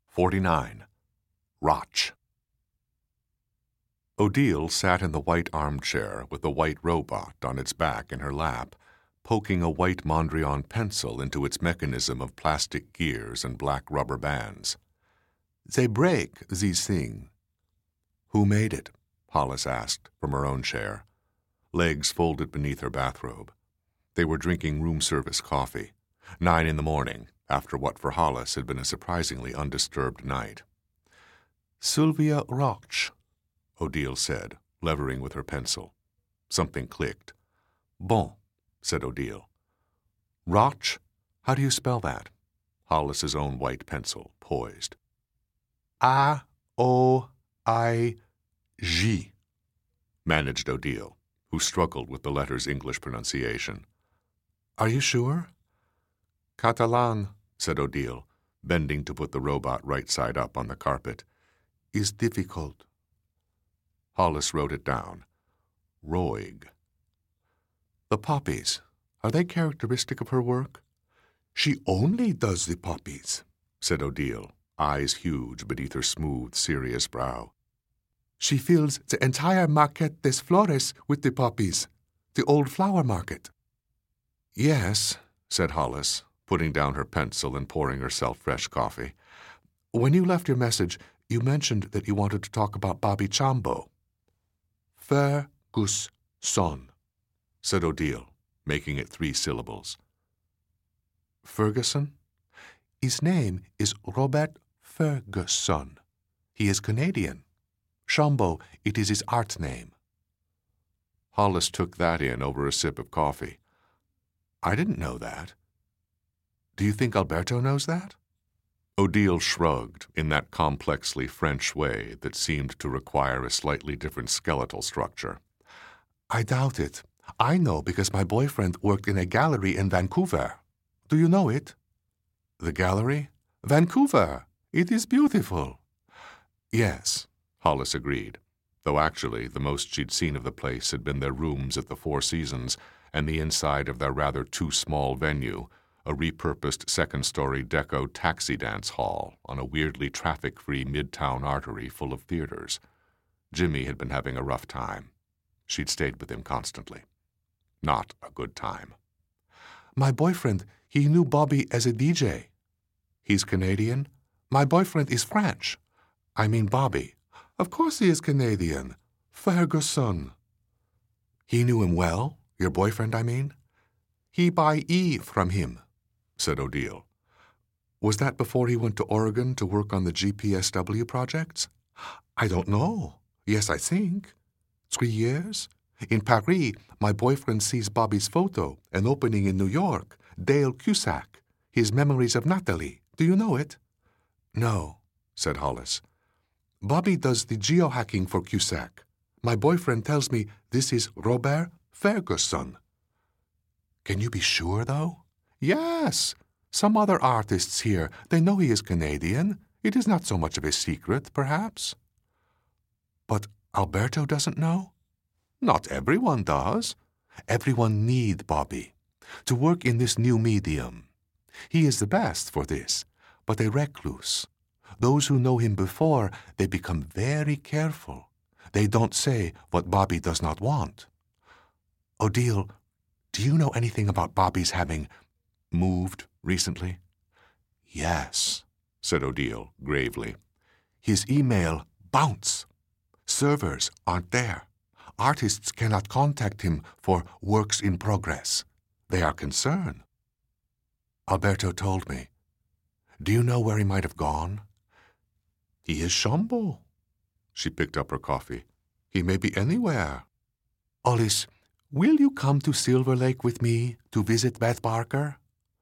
49. Roch. Odile sat in the white armchair with the white robot on its back in her lap, poking a white Mondrian pencil into its mechanism of plastic gears and black rubber bands. "They break, these things." "Who made it?" Hollis asked from her own chair, legs folded beneath her bathrobe. They were drinking room-service coffee, 9 a.m, after what for Hollis had been a surprisingly undisturbed night. "Sylvia Roch," Odile said, levering with her pencil. Something clicked. "Bon," said Odile. "Roch? How do you spell that?" Hollis's own white pencil poised. "A-O-I-G," managed Odile, who struggled with the letter's English pronunciation. "Are you sure?" "Catalan," said Odile, bending to put the robot right side up on the carpet, "is difficult." Hollis wrote it down. Roig. "The poppies, are they characteristic of her work?" "She only does the poppies," said Odile, eyes huge beneath her smooth, serious brow. "She fills the entire Market des Flores with the poppies, the old flower market." "Yes," said Hollis, putting down her pencil and pouring herself fresh coffee. "When you left your message, you mentioned that you wanted to talk about Bobby Chambo." "Ferguson," said Odile, making it 3 syllables. "Ferguson? His name is Robert Ferguson. He is Canadian. Chambo, it is his art name." Hollis took that in over a sip of coffee. "I didn't know that. Do you think Alberto knows that?" Odile shrugged in that complexly French way that seemed to require a slightly different skeletal structure. "I doubt it. I know because my boyfriend worked in a gallery in Vancouver. Do you know it?" "The gallery?" "Vancouver. It is beautiful." "Yes," Hollis agreed, though actually the most she'd seen of the place had been their rooms at the Four Seasons and the inside of their rather too small venue, a repurposed second-story deco taxi dance hall on a weirdly traffic-free midtown artery full of theaters. Jimmy had been having a rough time. She'd stayed with him constantly. Not a good time. "My boyfriend, he knew Bobby as a DJ." "He's Canadian?" "My boyfriend is French. I mean Bobby." "Of course he is Canadian. Ferguson." "He knew him well? Your boyfriend, I mean?" "He buy E from him," said Odile. "Was that before he went to Oregon to work on the GPSW projects?" "I don't know. Yes, I think. 3 years. In Paris, my boyfriend sees Bobby's photo, an opening in New York, Dale Cusack, his Memories of Natalie. Do you know it?" "No," said Hollis. "Bobby does the geohacking for Cusack. My boyfriend tells me this is Robert Ferguson." "Can you be sure, though?" "Yes. Some other artists here, they know he is Canadian. It is not so much of a secret, perhaps." "But Alberto doesn't know?" "Not everyone does. Everyone need Bobby to work in this new medium. He is the best for this, but a recluse. Those who know him before, they become very careful. They don't say what Bobby does not want." "Odile, do you know anything about Bobby's having moved recently?" "Yes," said Odile gravely. "His email bounce. Servers aren't there. Artists cannot contact him for works in progress. They are concerned." "Alberto told me. Do you know where he might have gone?" "He is Chambo." She picked up her coffee. "He may be anywhere." "Hollis, will you come to Silver Lake with me to visit Beth Barker?"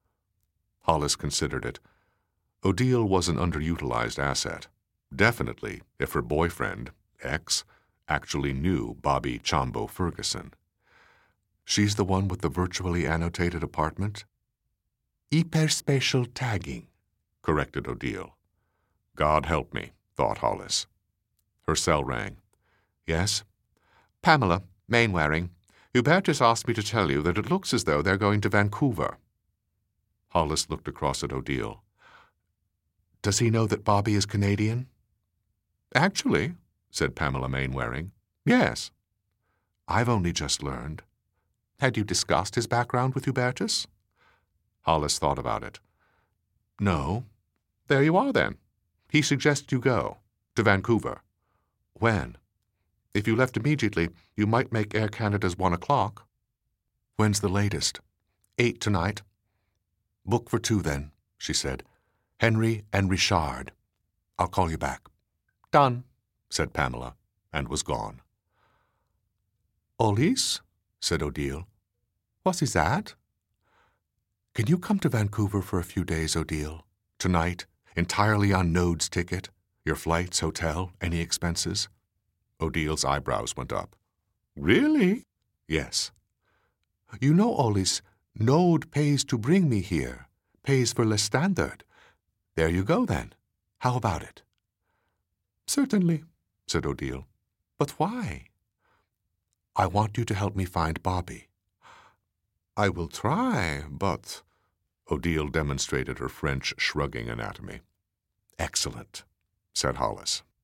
Hollis considered it. Odile was an underutilized asset. Definitely, if her boyfriend, ex, actually knew Bobby Chambo Ferguson. "She's the one with the virtually annotated apartment?" "Hyperspatial tagging," corrected Odile. God help me, thought Hollis. Her cell rang. "Yes?" "Pamela, Mainwaring. Hubertus asked me to tell you that it looks as though they're going to Vancouver." Hollis looked across at Odile. Does he know that Bobby is Canadian? Actually, said Pamela Mainwaring, yes. I've only just learned. Had you discussed his background with Hubertus? Hollis thought about it. No. There you are, then. He suggests you go. To Vancouver. When? If you left immediately, you might make Air Canada's 1 o'clock. When's the latest? 8 tonight. Book for 2, then, she said. Henry and Richard. I'll call you back. Done, said Pamela, and was gone. Olise, said Odile. What is that? Can you come to Vancouver for a few days, Odile? Tonight, entirely on Node's ticket, your flights, hotel, any expenses? Odile's eyebrows went up. Really? Yes. You know, Olise, Node pays to bring me here, pays for Le Standard. There you go, then. How about it? Certainly, said Odile. But why? I want you to help me find Bobby. I will try, but... Odile demonstrated her French shrugging anatomy. Excellent, said Hollis.